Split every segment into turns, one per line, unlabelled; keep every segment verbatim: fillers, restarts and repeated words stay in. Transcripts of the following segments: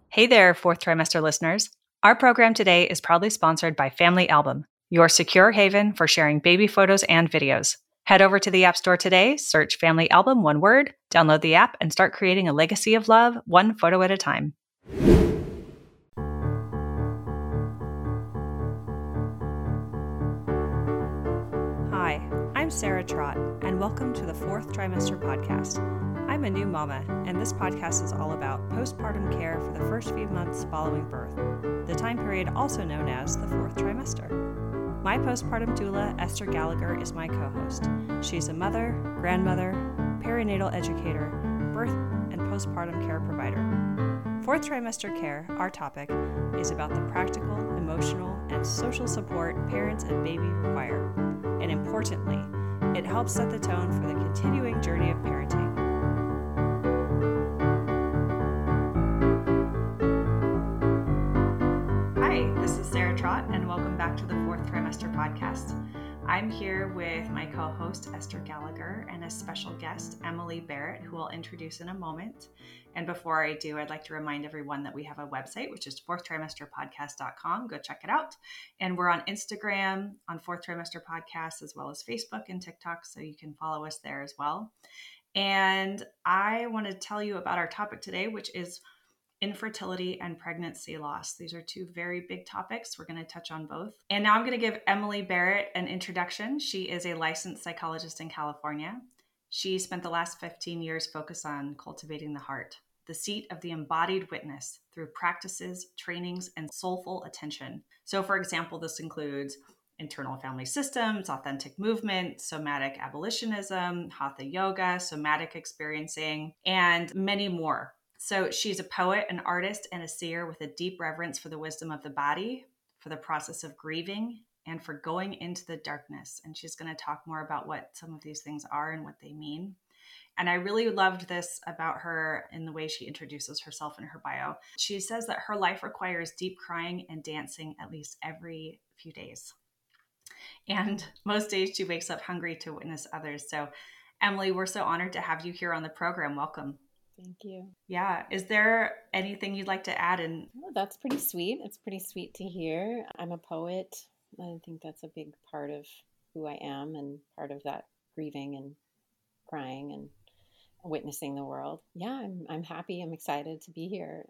Hey there, fourth trimester listeners. Our program today is proudly sponsored by Family Album, your secure haven for sharing baby photos and videos. Head over to the App Store today, search Family Album, one word, download the app, and start creating a legacy of love, one photo at a time. Hi, I'm Sarah Trott, and welcome to the Fourth Trimester Podcast. I'm a new mama, and this podcast is all about postpartum care for the first few months following birth, the time period also known as the fourth trimester. My postpartum doula, Esther Gallagher, is my co-host. She's a mother, grandmother, perinatal educator, birth and postpartum care provider. Fourth trimester care, our topic, is about the practical, emotional, and social support parents and baby require. And importantly, it helps set the tone for the continuing journey of parenting. Hi, this is Sarah Trott, and welcome back to the Fourth Trimester Podcast. I'm here with my co-host, Esther Gallagher, and a special guest, Emily Barrett, who I'll introduce in a moment. And before I do, I'd like to remind everyone that we have a website, which is fourth trimester podcast dot com. Go check it out. And we're on Instagram on Fourth Trimester Podcast, as well as Facebook and TikTok, so you can follow us there as well. And I want to tell you about our topic today, which is infertility and pregnancy loss. These are two very big topics. We're going to touch on both. And now I'm going to give Emily Barrett an introduction. She is a licensed psychologist in California. She spent the last fifteen years focused on cultivating the heart, the seat of the embodied witness, through practices, trainings, and soulful attention. So, for example, this includes internal family systems, authentic movement, somatic abolitionism, hatha yoga, somatic experiencing, and many more. So she's a poet, an artist, and a seer with a deep reverence for the wisdom of the body, for the process of grieving, and for going into the darkness. And she's going to talk more about what some of these things are and what they mean. And I really loved this about her in the way she introduces herself in her bio. She says that her life requires deep crying and dancing at least every few days. And most days she wakes up hungry to witness others. So Emily, we're so honored to have you here on the program. Welcome.
Thank you.
Yeah. Is there anything you'd like to add in?
Oh, that's pretty sweet. It's pretty sweet to hear. I'm a poet. I think that's a big part of who I am and part of that grieving and crying and witnessing the world. Yeah, I'm I'm happy. I'm excited to be here.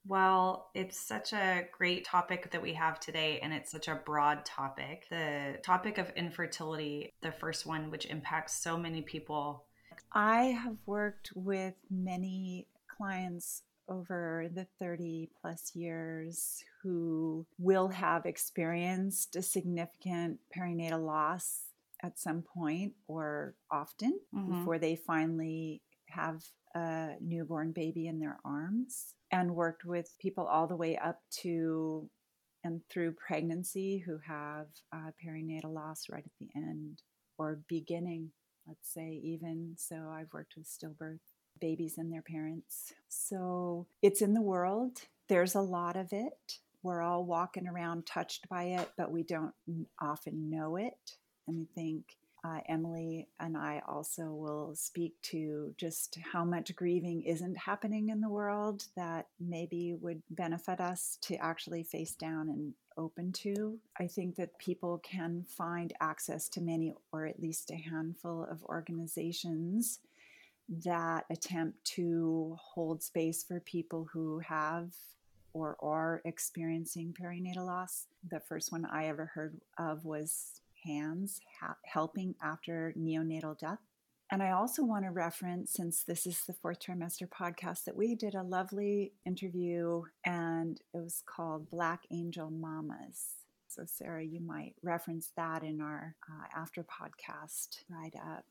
Well, it's such a great topic that we have today, and it's such a broad topic. The topic of infertility, the first one, which impacts so many people.
I have worked with many clients over the thirty plus years who will have experienced a significant perinatal loss at some point or often mm-hmm. before they finally have a newborn baby in their arms, and worked with people all the way up to and through pregnancy who have uh, perinatal loss right at the end or beginning. Let's say even. So I've worked with stillbirth babies and their parents. So it's in the world. There's a lot of it. We're all walking around touched by it, but we don't often know it. And I think uh, Emily and I also will speak to just how much grieving isn't happening in the world that maybe would benefit us to actually face down and open to. I think that people can find access to many, or at least a handful of organizations that attempt to hold space for people who have or are experiencing perinatal loss. The first one I ever heard of was HANDS, ha- Helping After Neonatal Death. And I also want to reference, since this is the Fourth Trimester Podcast, that we did a lovely interview and it was called Black Angel Mamas. So Sarah, you might reference that in our uh, after podcast write up.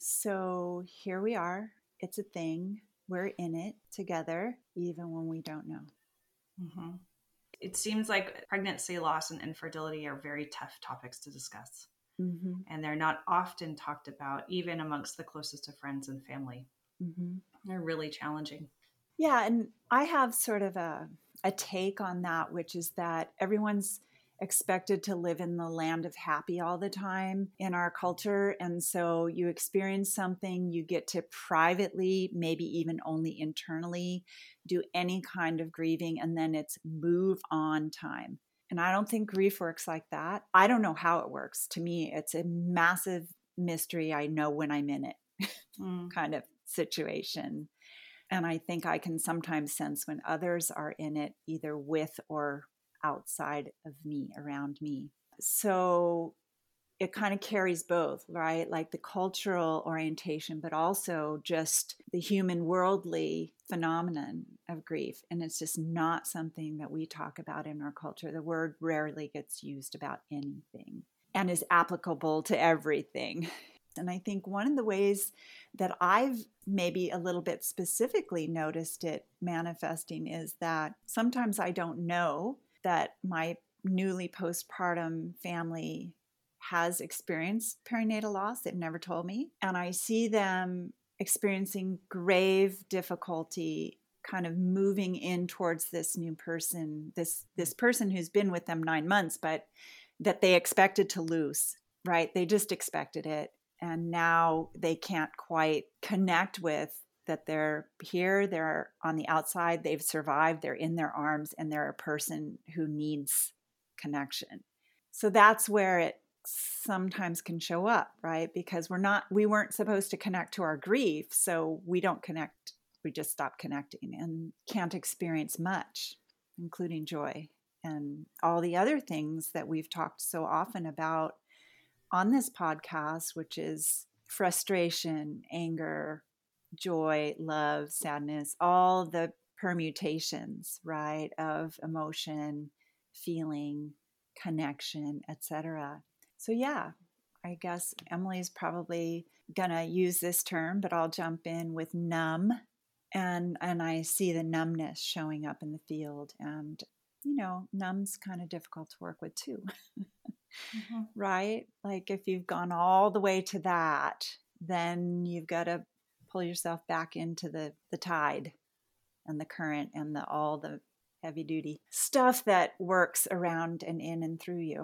So here we are. It's a thing. We're in it together, even when we don't know.
Mm-hmm. It seems like pregnancy loss and infertility are very tough topics to discuss. Mm-hmm. And they're not often talked about, even amongst the closest of friends and family. Mm-hmm. They're really challenging.
Yeah, and I have sort of a, a take on that, which is that everyone's expected to live in the land of happy all the time in our culture. And so you experience something, you get to privately, maybe even only internally, do any kind of grieving, and then it's move on time. And I don't think grief works like that. I don't know how it works. To me, it's a massive mystery. I know when I'm in it mm. kind of situation. And I think I can sometimes sense when others are in it, either with or outside of me, around me. So it kind of carries both, right? Like the cultural orientation, but also just the human worldly phenomenon of grief. And it's just not something that we talk about in our culture. The word rarely gets used about anything and is applicable to everything. And I think one of the ways that I've maybe a little bit specifically noticed it manifesting is that sometimes I don't know that my newly postpartum family has experienced perinatal loss. They've never told me. And I see them experiencing grave difficulty kind of moving in towards this new person, this this person who's been with them nine months, but that they expected to lose, right? They just expected it. And now they can't quite connect with that they're here, they're on the outside, they've survived, they're in their arms, and they're a person who needs connection. So that's where it sometimes can show up, right? Because we're not, we weren't supposed to connect to our grief, so we don't connect, we just stop connecting and can't experience much, including joy and all the other things that we've talked so often about on this podcast, which is frustration, anger, joy, love, sadness, all the permutations, right, of emotion, feeling, connection, et cetera. So yeah, I guess Emily's probably gonna use this term, but I'll jump in with numb. And and I see the numbness showing up in the field. And, you know, numb's kind of difficult to work with too. Mm-hmm. Right? Like if you've gone all the way to that, then you've got to pull yourself back into the, the tide and the current and the all the heavy duty stuff that works around and in and through you.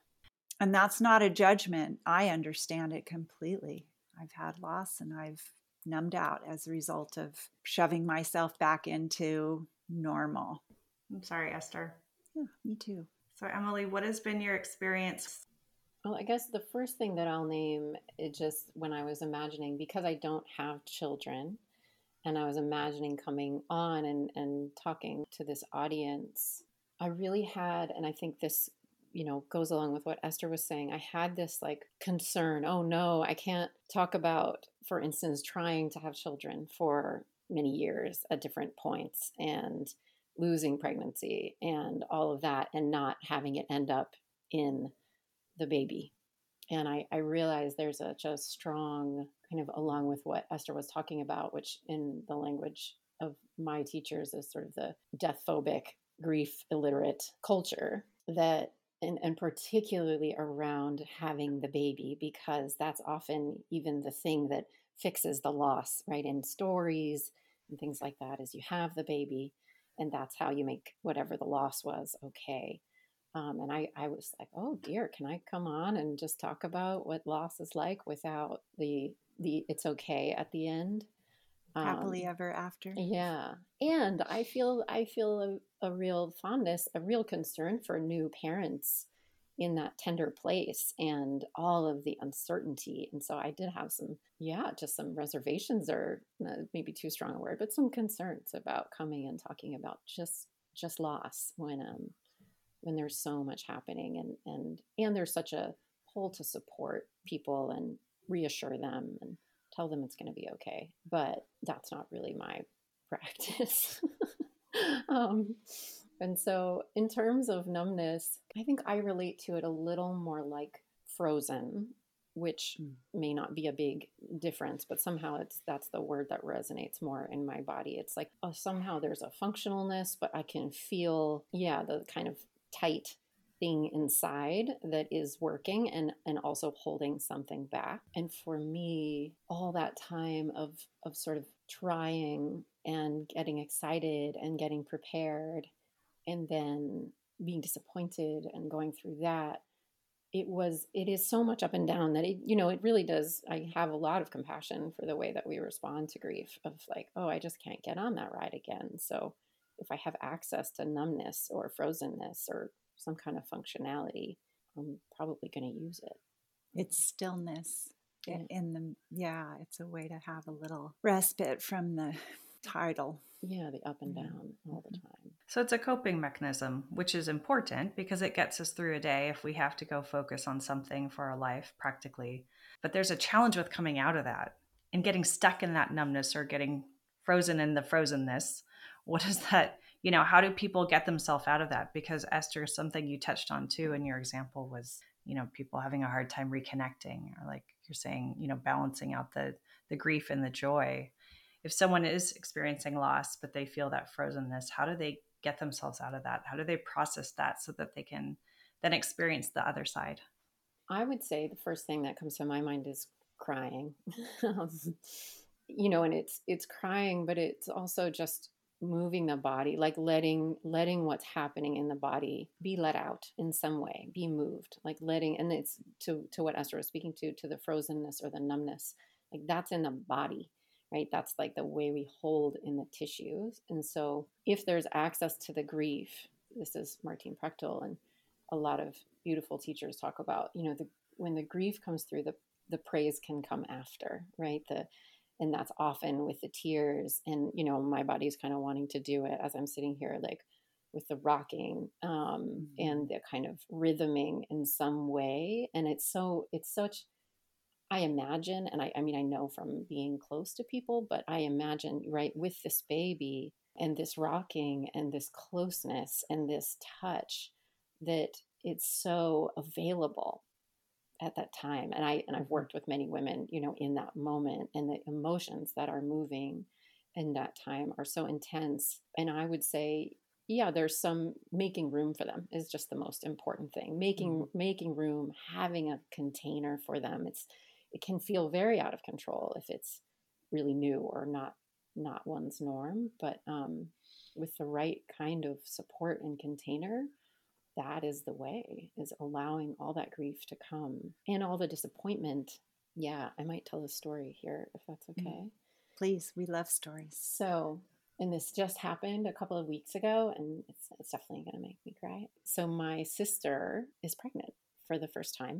And that's not a judgment. I understand it completely. I've had loss and I've numbed out as a result of shoving myself back into normal.
I'm sorry, Esther.
Yeah, me too.
So Emily, what has been your experience?
Well, I guess the first thing that I'll name is just when I was imagining, because I don't have children, and I was imagining coming on and, and talking to this audience, I really had, and I think this, you know, goes along with what Esther was saying, I had this like concern, oh no, I can't talk about, for instance, trying to have children for many years at different points and losing pregnancy and all of that and not having it end up in the baby. And I, I realized there's a just strong kind of along with what Esther was talking about, which in the language of my teachers is sort of the death phobic, grief illiterate culture that, and, and particularly around having the baby, because that's often even the thing that fixes the loss, right? In stories and things like that, is you have the baby and that's how you make whatever the loss was okay. Um, and I, I was like, oh dear, can I come on and just talk about what loss is like without the the it's okay at the end? Um,
Happily ever after.
Yeah. And I feel I feel a, a real fondness, a real concern for new parents in that tender place and all of the uncertainty. And so I did have some, yeah, just some reservations, or uh, maybe too strong a word, but some concerns about coming and talking about just just loss when um when there's so much happening and and and there's such a pull to support people and reassure them and tell them it's going to be okay. But that's not really my practice. um, and so in terms of numbness, I think I relate to it a little more like frozen, which mm. may not be a big difference, but somehow it's that's the word that resonates more in my body. It's like, oh, somehow there's a functionalness, but I can feel, yeah, the kind of tight thing inside that is working and and also holding something back. And for me, all that time of of sort of trying and getting excited and getting prepared, and then being disappointed and going through that, it was, it is so much up and down that it, you know, it really does. I have a lot of compassion for the way that we respond to grief of like, oh, I just can't get on that ride again. So if I have access to numbness or frozenness or some kind of functionality, I'm probably going to use it.
It's stillness
Yeah.
in the, yeah, it's a way to have a little respite from the tidal.
Yeah, the up and down all the time.
So it's a coping mechanism, which is important because it gets us through a day if we have to go focus on something for our life practically. But there's a challenge with coming out of that and getting stuck in that numbness or getting frozen in the frozenness. What is that? You know, how do people get themselves out of that? Because Esther, something you touched on too in your example was, you know, people having a hard time reconnecting, or like you're saying, you know, balancing out the the grief and the joy. If someone is experiencing loss, but they feel that frozenness, how do they get themselves out of that? How do they process that so that they can then experience the other side?
I would say the first thing that comes to my mind is crying. um, you know, and it's it's crying, but it's also just moving the body, like letting letting what's happening in the body be let out in some way, be moved, like letting, and it's to to what Esther was speaking to, to the frozenness or the numbness, like that's in the body. Right? That's like the way we hold in the tissues. And so if there's access to the grief, this is Martine Prechtel, and a lot of beautiful teachers talk about, you know, the, when the grief comes through, the, the praise can come after, right? The, and that's often with the tears. And, you know, my body's kind of wanting to do it as I'm sitting here, like with the rocking um, mm-hmm. and the kind of rhythming in some way. And it's so, it's such, I imagine, and I, I mean, I know from being close to people, but I imagine, right, with this baby and this rocking and this closeness and this touch, that it's so available at that time. And I, and I've worked with many women, you know, in that moment, and the emotions that are moving in that time are so intense. And I would say, yeah, there's some making room for them is just the most important thing. Making, mm-hmm. making room, having a container for them. It's, it can feel very out of control if it's really new or not not one's norm. But um, with the right kind of support and container, that is the way, is allowing all that grief to come and all the disappointment. Yeah, I might tell a story here if that's okay.
Please, we love stories.
So, and this just happened a couple of weeks ago, and it's, it's definitely going to make me cry. So my sister is pregnant for the first time.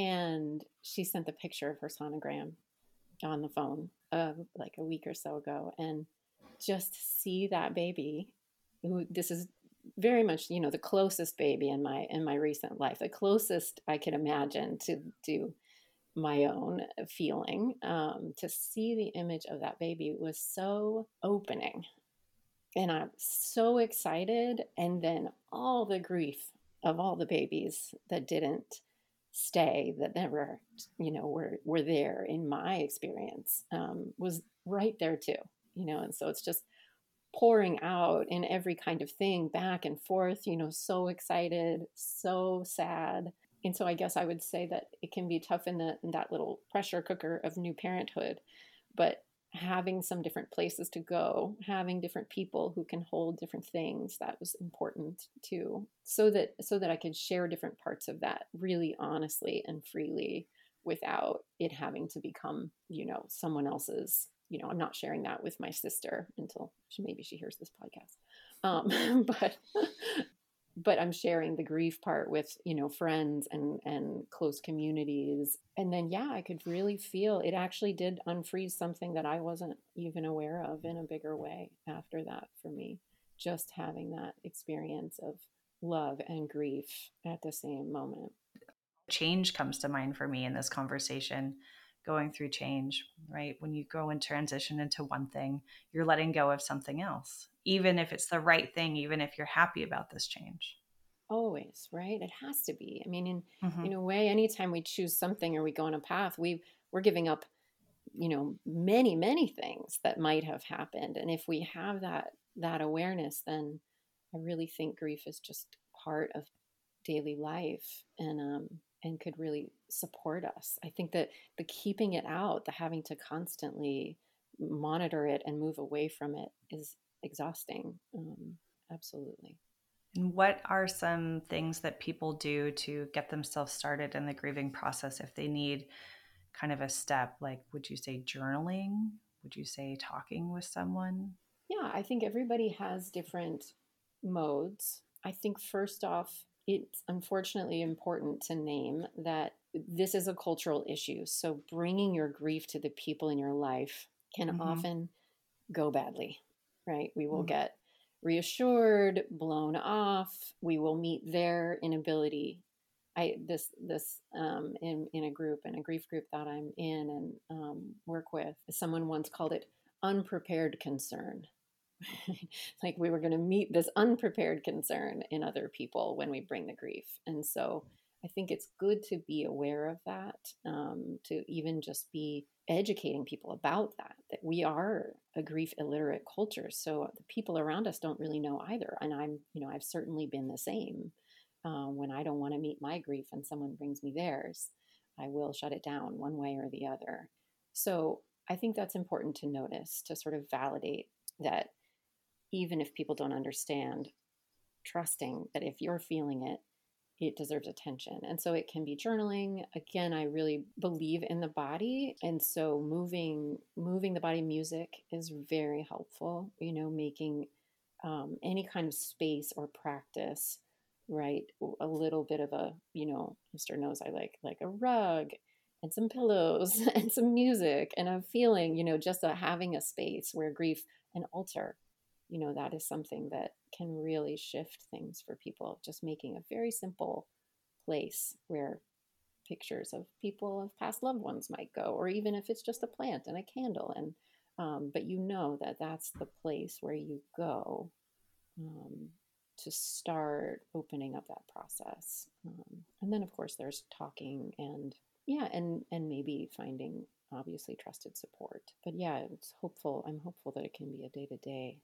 And she sent the picture of her sonogram on the phone uh, like a week or so ago. And just see that baby, who this is very much, you know, the closest baby in my in my recent life, the closest I could imagine to do my own feeling. Um, to see the image of that baby was so opening. And I'm so excited. And then all the grief of all the babies that didn't stay, that never, you know, were, were there in my experience, um, was right there too, you know, and so it's just pouring out in every kind of thing back and forth, you know, so excited, so sad. And so I guess I would say that it can be tough in, the, in that little pressure cooker of new parenthood, but having some different places to go, having different people who can hold different things, that was important too. So that so that I could share different parts of that really honestly and freely without it having to become, you know, someone else's, you know, I'm not sharing that with my sister until she, maybe she hears this podcast. Um, but but I'm sharing the grief part with, you know, friends and, and close communities. And then, yeah, I could really feel it actually did unfreeze something that I wasn't even aware of in a bigger way after that for me. Just having that experience of love and grief at the same moment.
Change comes to mind for me in this conversation, going through change, right? When you go and transition into one thing, you're letting go of something else, even if it's the right thing, even if you're happy about this change.
Always, right? It has to be. I mean, in,
mm-hmm.
in a way, anytime we choose something or we go on a path, we, we're giving up, you know, many, many things that might have happened. And if we have that, that awareness, then I really think grief is just part of daily life and, um, and could really support us. I think that the keeping it out, the having to constantly monitor it and move away from it is exhausting. Um, absolutely.
And what are some things that people do to get themselves started in the grieving process if they need kind of a step? Like, would you say journaling? Would you say talking with someone?
Yeah, I think everybody has different modes. I think first off, it's unfortunately important to name that this is a cultural issue. So bringing your grief to the people in your life can
Mm-hmm.
often go badly, right? We will
Mm-hmm.
get reassured, blown off. We will meet their inability. I this this um, in in a group in a grief group that I'm in and um, work with. Someone once called it unprepared concern. Like we were going to meet this unprepared concern in other people when we bring the grief, and so I think it's good to be aware of that, um, to even just be educating people about that, that we are a grief illiterate culture. So the people around us don't really know either. And I'm, you know, I've certainly been the same. Uh, when I don't want to meet my grief and someone brings me theirs, I will shut it down one way or the other. So I think that's important to notice, to sort of validate that even if people don't understand, trusting that if you're feeling it, it deserves attention. And so it can be journaling. Again, I really believe in the body. And so moving, moving the body, music is very helpful, you know, making um, any kind of space or practice, right? A little bit of a, you know, Mister knows I like, like a rug and some pillows and some music and a feeling, you know, just a, having a space where grief and altar, you know, that is something that can really shift things for people. Just making a very simple place where pictures of people of past loved ones might go, or even if it's just a plant and a candle. And um, but you know that that's the place where you go um, to start opening up that process. Um, and then, of course, there's talking and yeah, and and maybe finding obviously trusted support. But yeah, it's hopeful. I'm hopeful that it can be a day to day.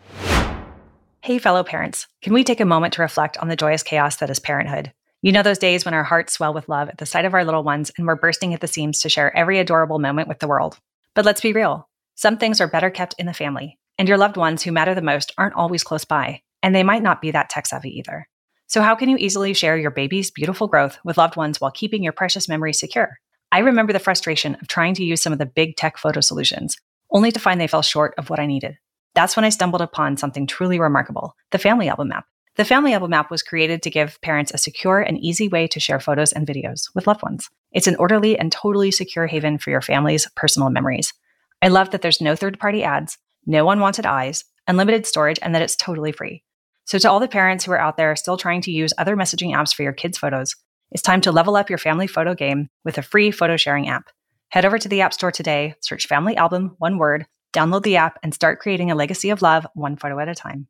Hey, fellow parents, can we take a moment to reflect on the joyous chaos that is parenthood? You know those days when our hearts swell with love at the sight of our little ones and we're bursting at the seams to share every adorable moment with the world. But let's be real. Some things are better kept in the family, and your loved ones who matter the most aren't always close by, and they might not be that tech-savvy either. So how can you easily share your baby's beautiful growth with loved ones while keeping your precious memories secure? I remember the frustration of trying to use some of the big tech photo solutions, only to find they fell short of what I needed. That's when I stumbled upon something truly remarkable, the Family Album app. The Family Album app was created to give parents a secure and easy way to share photos and videos with loved ones. It's an orderly and totally secure haven for your family's personal memories. I love that there's no third-party ads, no unwanted eyes, unlimited storage, and that it's totally free. So to all the parents who are out there still trying to use other messaging apps for your kids' photos, it's time to level up your family photo game with a free photo sharing app. Head over to the App Store today, search Family Album, one word, download the app, and start creating a legacy of love one photo at a time.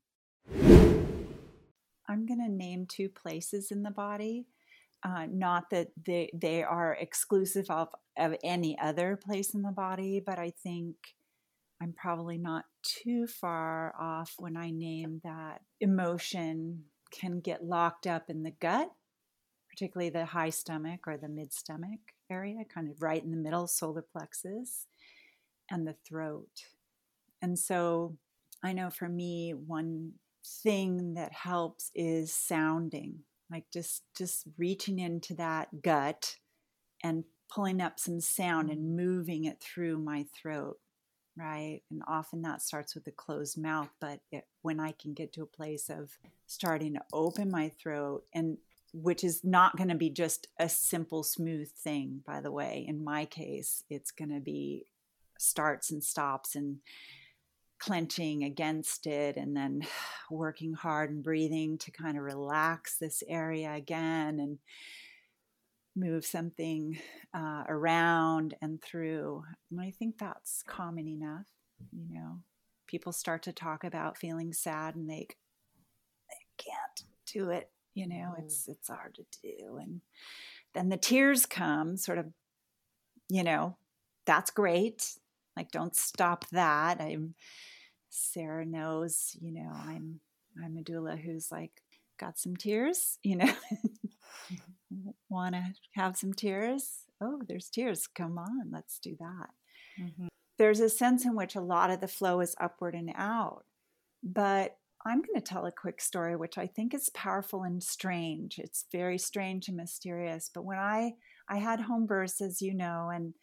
I'm going to name two places in the body. Uh, not that they, they are exclusive of, of any other place in the body, but I think I'm probably not too far off when I name that emotion can get locked up in the gut, particularly the high stomach or the mid stomach area, kind of right in the middle, solar plexus, and the throat. And so I know for me, one thing that helps is sounding, like just, just reaching into that gut and pulling up some sound and moving it through my throat, right? And often that starts with a closed mouth, but it, when I can get to a place of starting to open my throat, and which is not going to be just a simple, smooth thing, by the way. In my case, it's going to be starts and stops and clenching against it and then working hard and breathing to kind of relax this area again and move something uh, around and through. And I think that's common enough. You know, people start to talk about feeling sad and they, they can't do it. You know, mm. it's it's hard to do. And then the tears come sort of, you know, that's great. Like, don't stop that. I'm Sarah knows, you know, I'm I'm a doula who's like got some tears, you know, want to have some tears. Oh, there's tears. Come on, let's do that. Mm-hmm. There's a sense in which a lot of the flow is upward and out, but I'm going to tell a quick story, which I think is powerful and strange. It's very strange and mysterious. But when I, I had home births, as you know, and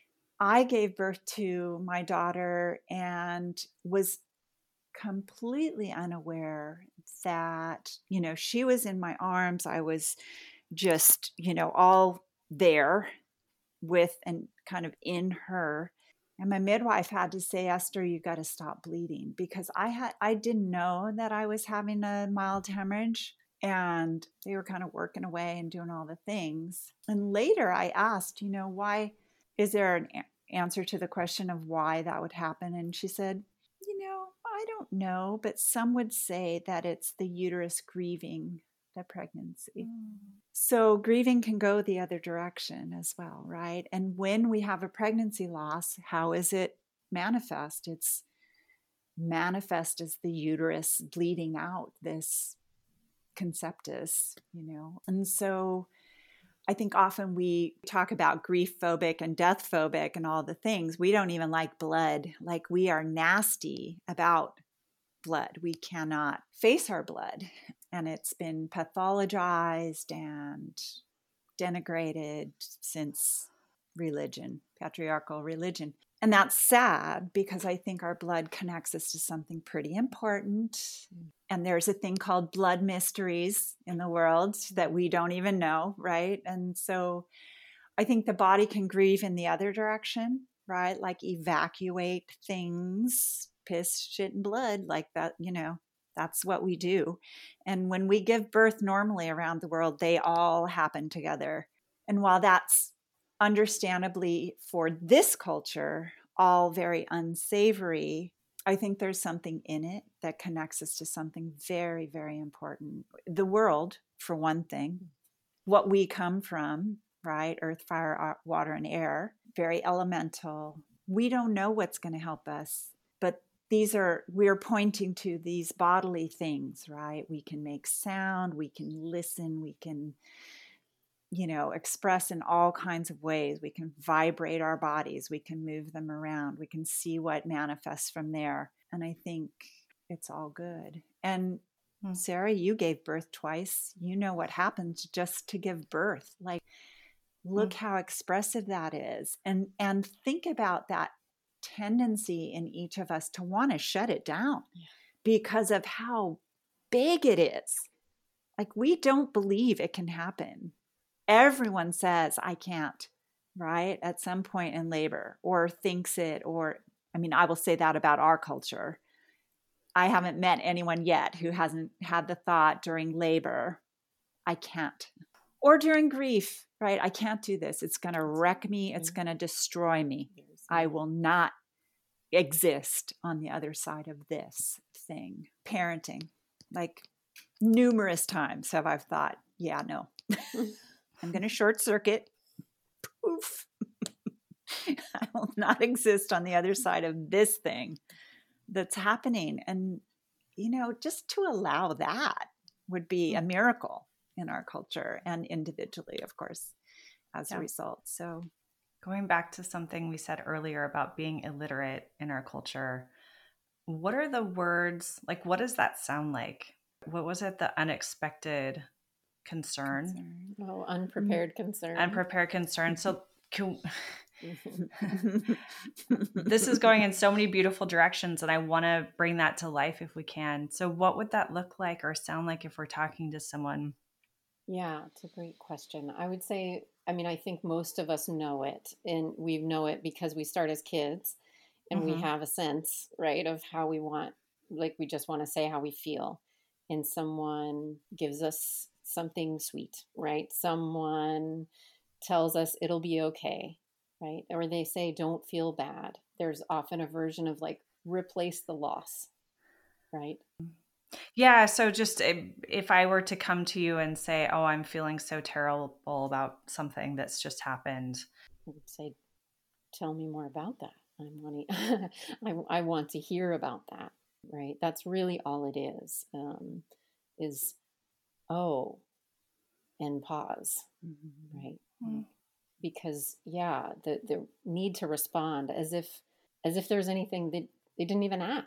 I gave birth to my daughter and was completely unaware that, you know, she was in my arms. I was just, you know, all there with and kind of in her. And my midwife had to say, Esther, you got to stop bleeding, because I had, I didn't know that I was having a mild hemorrhage, and they were kind of working away and doing all the things. And later I asked, you know, why is there an a- answer to the question of why that would happen? And she said, you know, I don't know, but some would say that it's the uterus grieving the pregnancy. Mm. So grieving can go the other direction as well, right? And when we have a pregnancy loss, how is it manifest? It's manifest as the uterus bleeding out this conceptus, you know. And so I think often we talk about grief phobic and death phobic and all the things. We don't even like blood. Like, we are nasty about blood. We cannot face our blood. And it's been pathologized and denigrated since religion, patriarchal religion. And that's sad, because I think our blood connects us to something pretty important. And there's a thing called blood mysteries in the world that we don't even know, right? And so I think the body can grieve in the other direction, right? Like evacuate things, piss, shit, and blood, like that, you know. That's what we do. And when we give birth normally around the world, they all happen together. And while that's understandably for this culture all very unsavory, I think there's something in it that connects us to something very, very important. The world, for one thing, what we come from, right? Earth, fire, water, and air, very elemental. We don't know what's going to help us, but these are, we're pointing to these bodily things, right? We can make sound, we can listen, we can, you know, express in all kinds of ways. We can vibrate our bodies, we can move them around, we can see what manifests from there. And I think it's all good. And hmm. Sarah, you gave birth twice. You know what happens just to give birth. Like, look hmm. how expressive that is. And and think about that tendency in each of us to want to shut it down yeah. because of how big it is. Like, we don't believe it can happen. Everyone says, I can't, right? At some point in labor, or thinks it, or, I mean, I will say that about our culture. I haven't met anyone yet who hasn't had the thought during labor, I can't. Or during grief, right? I can't do this. It's going to wreck me. It's going to destroy me. I will not exist on the other side of this thing. Parenting, like, numerous times have I thought, yeah, no, I'm going to short circuit. Poof. I will not exist on the other side of this thing that's happening. And, you know, just to allow that would be a miracle in our culture, and individually, of course, as yeah. a result. So
going back to something we said earlier about being illiterate in our culture, what are the words, like, what does that sound like? What was it? The unexpected concern?
concern. Oh, unprepared mm-hmm. concern.
Unprepared concern. So can, this is going in so many beautiful directions, and I want to bring that to life if we can. So what would that look like or sound like if we're talking to someone?
Yeah, it's a great question. I would say, I mean, I think most of us know it, and we know it because we start as kids, and mm-hmm. we have a sense, right, of how we want, like, we just want to say how we feel. And someone gives us something sweet, right? Someone tells us it'll be okay, right? Or they say, don't feel bad. There's often a version of, like, replace the loss, right?
Yeah. So just if I were to come to you and say, oh, I'm feeling so terrible about something that's just happened,
I would say, tell me more about that. I'm wanting, I, I want to hear about that, right? That's really all it is, um, is, oh, and pause, mm-hmm. right? Mm-hmm. Because, yeah, the, the need to respond as if, as if there's anything that they didn't even ask,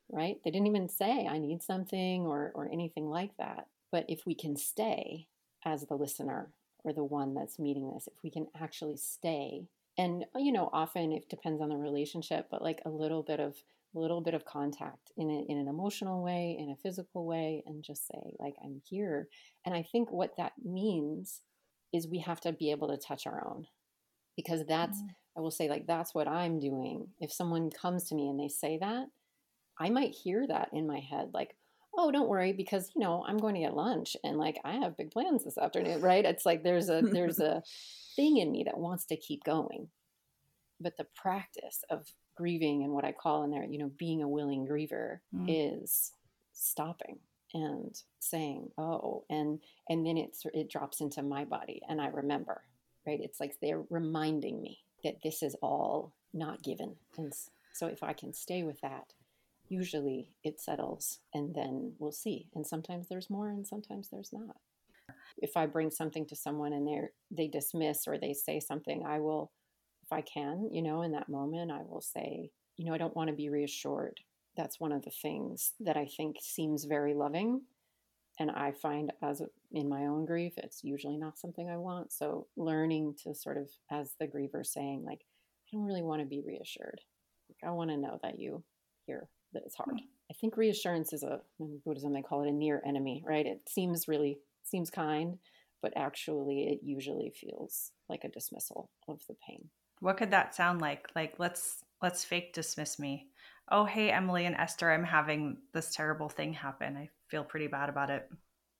right? They didn't even say, I need something or, or anything like that. But if we can stay as the listener or the one that's meeting this, if we can actually stay, and, you know, often it depends on the relationship, but like a little bit of, a little bit of contact in a, in an emotional way, in a physical way, and just say, like, I'm here. And I think what that means is we have to be able to touch our own, because that's, mm. I will say, like, that's what I'm doing. If someone comes to me and they say that, I might hear that in my head, like, oh, don't worry, because, you know, I'm going to get lunch and like, I have big plans this afternoon, right? It's like, there's a, there's a thing in me that wants to keep going. But the practice of grieving, and what I call in there, you know, being a willing griever, mm. is stopping and saying, oh, and, and then it's, it drops into my body and I remember, right? It's like they're reminding me that this is all not given. And so if I can stay with that, usually it settles, and then we'll see. And sometimes there's more and sometimes there's not. If I bring something to someone and they're, they dismiss or they say something, I will, if I can, you know, in that moment, I will say, you know, I don't want to be reassured. That's one of the things that I think seems very loving. And I find as in my own grief, it's usually not something I want. So learning to sort of, as the griever, saying, like, I don't really want to be reassured. Like, I want to know that you hear that it's hard. I think reassurance is a, in Buddhism, they call it a near enemy, right? It seems really, seems kind, but actually it usually feels like a dismissal of the pain.
What could that sound like? Like, let's, let's fake dismiss me. Oh, hey, Emily and Esther, I'm having this terrible thing happen. I feel pretty bad about it.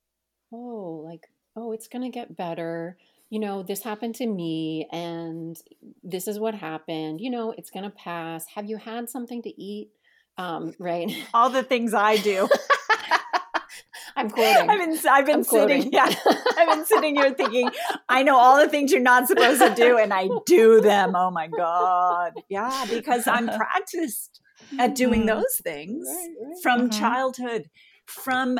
Oh, like, oh, it's going to get better. You know, this happened to me and this is what happened. You know, it's going to pass. Have you had something to eat? Um, right.
All the things I do.
I'm quoting.
I've been, I've been
I'm
sitting,
quoting.
yeah, I've been sitting here thinking, I know all the things you're not supposed to do, and I do them. Oh my God. Yeah. Because I'm practiced at doing those things
Right, right.
from
Mm-hmm.
childhood, from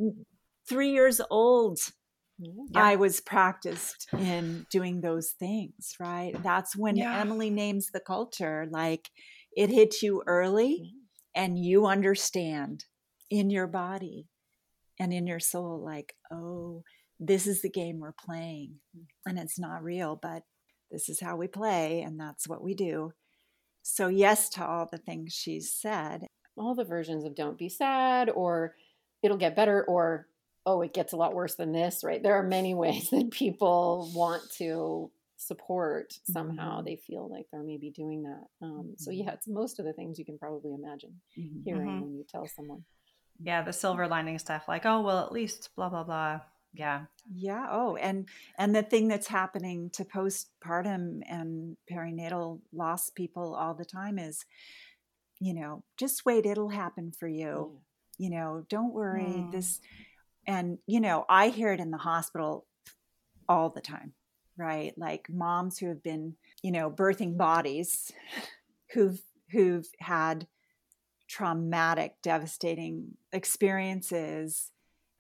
three years old.
Yeah.
I was practiced in doing those things, right? That's when
Yeah.
Emily names the culture, like, it hits you early and you understand in your body and in your soul, like, oh, this is the game we're playing and it's not real, but this is how we play and that's what we do. So yes to all the things she's said.
All the versions of don't be sad, or it'll get better, or, oh, it gets a lot worse than this, right? There are many ways that people want to support somehow. Mm-hmm. They feel like they're maybe doing that. Um, mm-hmm. So yeah, it's most of the things you can probably imagine mm-hmm. hearing mm-hmm. when you tell someone.
Yeah, the silver lining stuff, like, oh, well, at least blah, blah, blah. Yeah.
Yeah. Oh, and and the thing that's happening to postpartum and perinatal loss people all the time is, you know, just wait, it'll happen for you. Yeah. You know, don't worry. Mm. This, and, you know, I hear it in the hospital all the time, right? Like moms who have been, you know, birthing bodies who've, who've had traumatic, devastating experiences.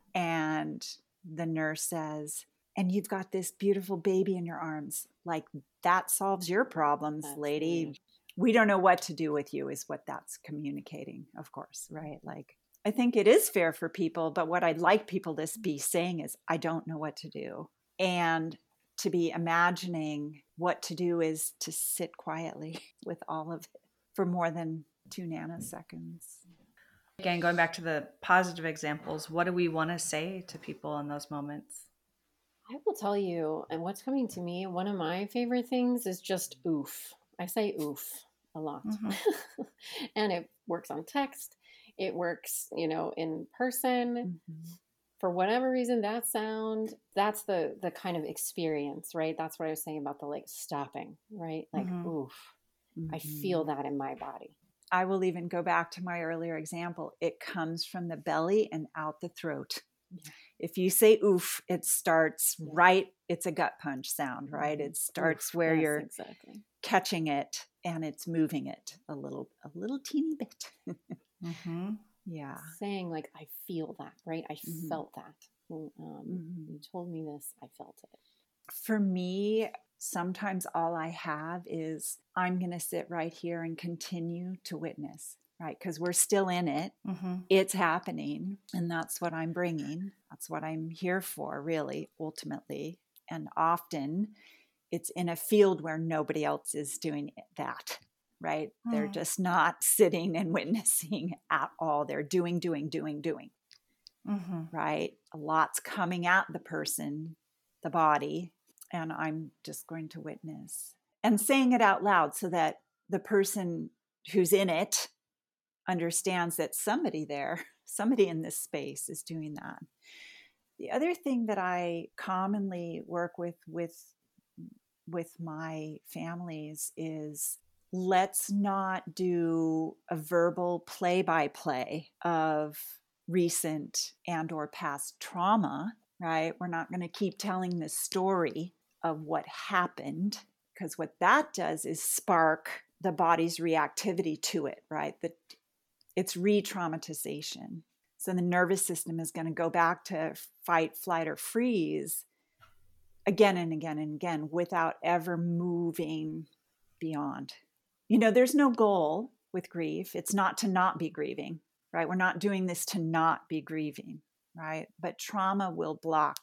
And the nurse says, and you've got this beautiful baby in your arms. Like, that solves your problems, that's lady. Right. We don't know what to do with you is what that's communicating, of course, right? Like, I think it is fair for people, but what I'd like people to be saying is, I don't know what to do. And to be imagining what to do is to sit quietly with all of it for more than two nanoseconds.
Again, going back to the positive examples, what do we want to say to people in those moments?
I will tell you, and what's coming to me, one of my favorite things is just oof. I say oof a lot. Mm-hmm. And it works on text. It works, you know, in person. Mm-hmm. For whatever reason, that sound, that's the the kind of experience, right? That's what I was saying about the like stopping, right? Like, mm-hmm. oof. Mm-hmm. I feel that in my body.
I will even go back to my earlier example. It comes from the belly and out the throat. Yeah. If you say oof, it starts yeah. right. It's a gut punch sound, right? It starts oof. Where yes, you're
exactly.
catching it and it's moving it a little, a little teeny bit.
Mm-hmm.
Yeah.
Saying like, I feel that, right? I mm-hmm. felt that. When, um, mm-hmm. you told me this, I felt it.
For me, sometimes all I have is, I'm going to sit right here and continue to witness. right? Because we're still in it.
Mm-hmm.
It's happening. And that's what I'm bringing. That's what I'm here for, really, ultimately. And often it's in a field where nobody else is doing that, right? Mm. They're just not sitting and witnessing at all. They're doing, doing, doing, doing, mm-hmm. right? A lot's coming at the person, the body, and I'm just going to witness and saying it out loud so that the person who's in it understands that somebody there, somebody in this space is doing that. The other thing that I commonly work with with with my families is, let's not do a verbal play-by-play of recent and or past trauma, right? We're not going to keep telling the story of what happened, because what that does is spark the body's reactivity to it, right? The, it's re-traumatization. So the nervous system is going to go back to fight, flight, or freeze again and again and again without ever moving beyond. You know, there's no goal with grief. It's not to not be grieving, right? We're not doing this to not be grieving, right? But trauma will block.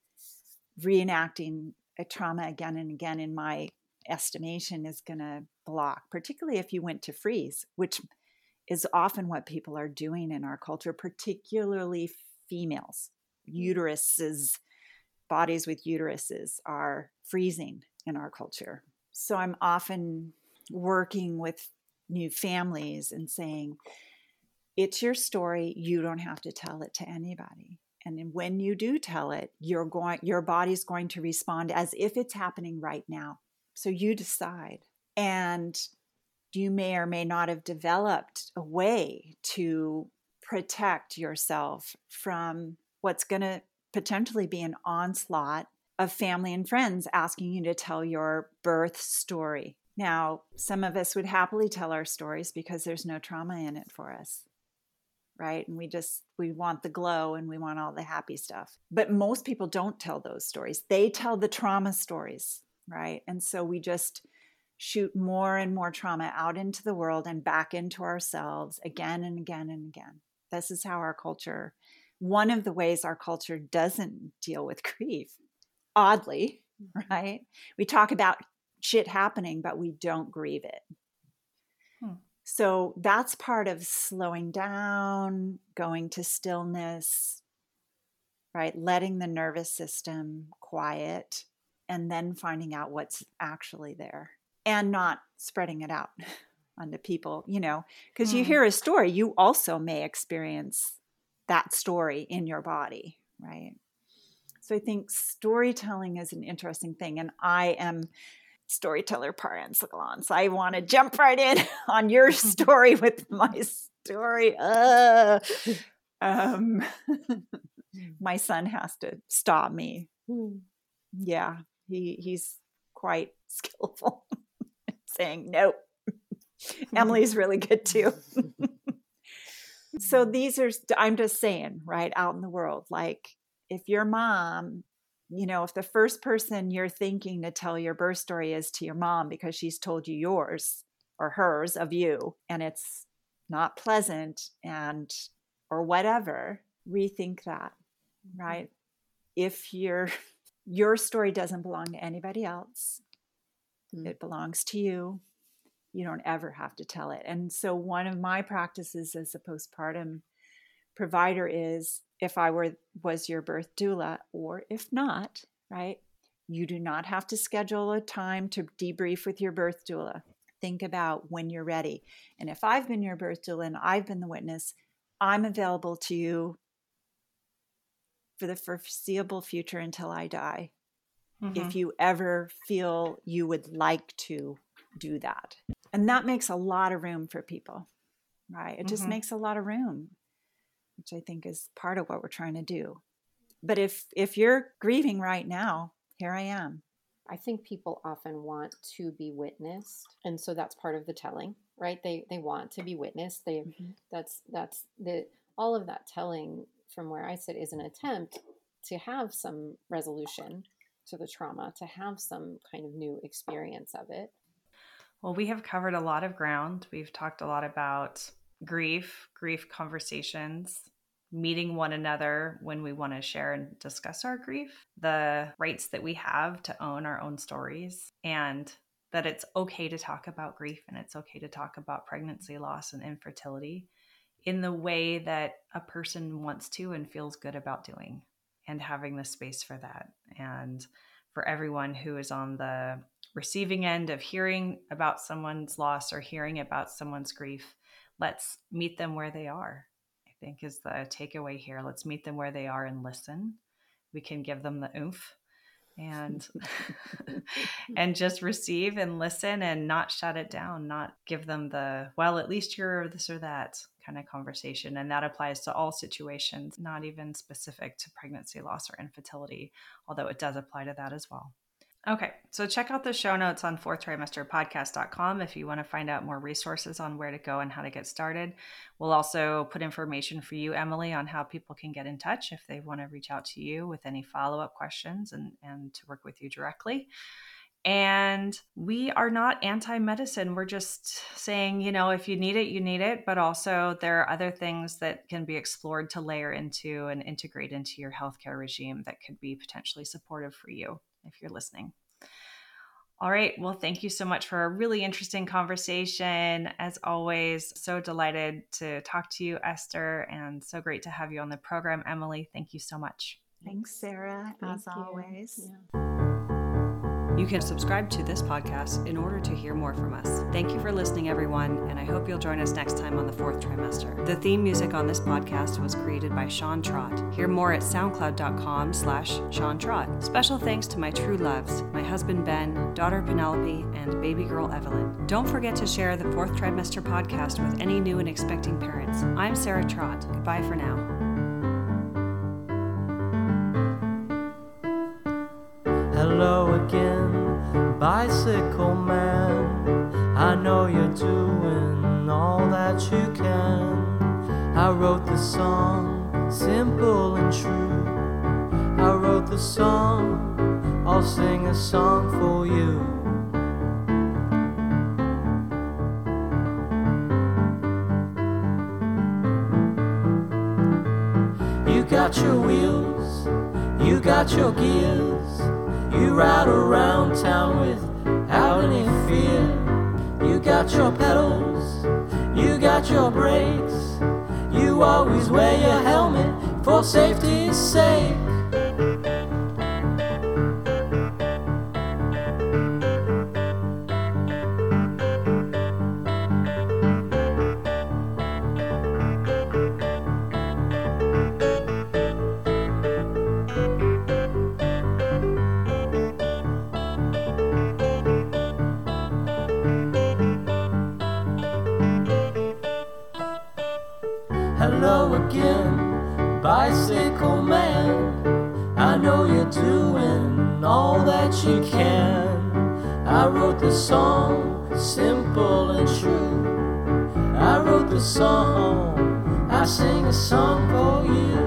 Reenacting a trauma again and again, in my estimation, is going to block, particularly if you went to freeze, which is often what people are doing in our culture, particularly females. Uteruses, bodies with uteruses are freezing in our culture. So I'm often working with new families and saying, it's your story. You don't have to tell it to anybody. And when you do tell it, you're going, your body's going to respond as if it's happening right now. So you decide. And you may or may not have developed a way to protect yourself from what's going to potentially be an onslaught of family and friends asking you to tell your birth story. Now, some of us would happily tell our stories because there's no trauma in it for us, right? And we just, we want the glow and we want all the happy stuff. But most people don't tell those stories. They tell the trauma stories, right? And so we just shoot more and more trauma out into the world and back into ourselves again and again and again. This is how our culture, one of the ways our culture doesn't deal with grief, oddly, right? We talk about shit happening, but we don't grieve it. Hmm. So that's part of slowing down, going to stillness, right? Letting the nervous system quiet, and then finding out what's actually there and not spreading it out onto people, you know, because hmm. you hear a story, you also may experience that story in your body, right? So I think storytelling is an interesting thing. And I am storyteller par excellence. So I want to jump right in on your story with my story. Uh, um, my son has to stop me. Yeah, he he's quite skillful saying, nope. Emily's really good too. So these are, I'm just saying, right, out in the world, like if your mom, you know, if the first person you're thinking to tell your birth story is to your mom because she's told you yours or hers of you, and it's not pleasant and, or whatever, rethink that, right? If your, your story doesn't belong to anybody else, mm-hmm. it belongs to you. You don't ever have to tell it. And so one of my practices as a postpartum provider is, if I were was your birth doula, or if not, right, you do not have to schedule a time to debrief with your birth doula. Think about when you're ready. And if I've been your birth doula and I've been the witness, I'm available to you for the foreseeable future until I die. Mm-hmm. If you ever feel you would like to do that. And that makes a lot of room for people, right? It mm-hmm. just makes a lot of room, which I think is part of what we're trying to do. But if if you're grieving right now, here I am.
I think people often want to be witnessed, and so that's part of the telling, right? They they want to be witnessed. They mm-hmm. that's that's the all of that telling from where I sit is an attempt to have some resolution to the trauma, to have some kind of new experience of it.
Well, we have covered a lot of ground. We've talked a lot about grief, grief conversations, meeting one another when we want to share and discuss our grief, the rights that we have to own our own stories, and that it's okay to talk about grief and it's okay to talk about pregnancy loss and infertility in the way that a person wants to and feels good about doing, and having the space for that. And for everyone who is on the receiving end of hearing about someone's loss or hearing about someone's grief, let's meet them where they are, I think is the takeaway here. Let's meet them where they are and listen. We can give them the oomph and and just receive and listen and not shut it down, not give them the, well, at least you're this or that kind of conversation. And that applies to all situations, not even specific to pregnancy loss or infertility, although it does apply to that as well. Okay, so check out the show notes on fourth trimester podcast dot com if you want to find out more resources on where to go and how to get started. We'll also put information for you, Emily, on how people can get in touch if they want to reach out to you with any follow-up questions and, and to work with you directly. And we are not anti-medicine. We're just saying, you know, if you need it, you need it. But also there are other things that can be explored to layer into and integrate into your healthcare regime that could be potentially supportive for you if you're listening. All right. Well, thank you so much for a really interesting conversation. As always, so delighted to talk to you, Esther, and so great to have you on the program, Emily. Thank you so much.
Thanks, Sarah,
Thank
as
you.
always.
Yeah.
You can subscribe to this podcast in order to hear more from us. Thank you for listening, everyone, and I hope you'll join us next time on the fourth trimester. The theme music on this podcast was created by Sean Trott. Hear more at soundcloud.com slash Sean Trott. Special thanks to my true loves, my husband Ben, daughter Penelope, and baby girl Evelyn. Don't forget to share the fourth trimester podcast with any new and expecting parents. I'm Sarah Trott. Goodbye for now.
Hello again, bicycle man. I know you're doing all that you can. I wrote the song, simple and true. I wrote the song, I'll sing a song for you. You got your wheels, you got your gears. You ride around town without any fear. You got your pedals, you got your brakes. You always wear your helmet for safety's sake. Hello again, bicycle man. I know you're doing all that you can. I wrote the song, simple and true. I wrote the song, I sing a song for you.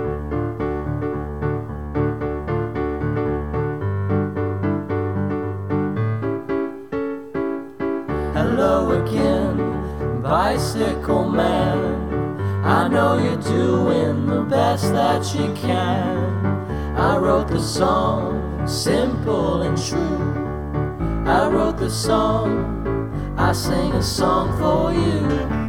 Hello again, bicycle man. I know you're doing the best that you can. I wrote the song, simple and true. I wrote the song, I sing a song for you.